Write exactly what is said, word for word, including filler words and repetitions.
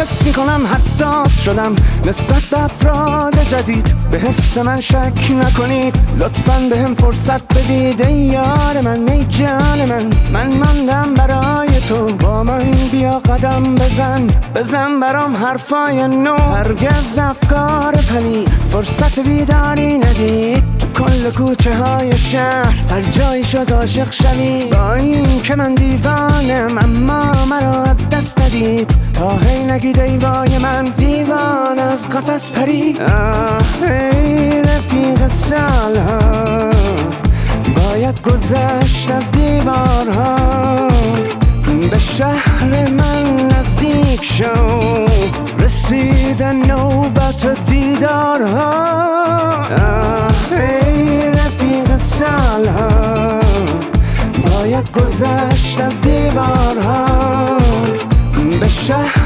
حس میکنم حساس شدم نسبت به افراد جدید. به حس من شک نکنید، لطفاً به هم فرصت بدید. ای یار من، ای جان من، من ماندم برای تو. با من بیا قدم بزن، بزن برام حرفای نو. هرگز افکار پلی فرصت بیداری ندید. تو کل کوچه های شهر هر جایی شد عاشق شوی. با این که من دیوانم اما مرا از دست ندید. تا هی نگید ای وای من دیوان از قفس پری. آه ای رفیق سالها، باید گذشت از دیوارها. به شهر من نزدیک شو، رسیدن نوبت دیدارها. آه ای رفیق سالها، باید گذشت از دیوارها. به شهر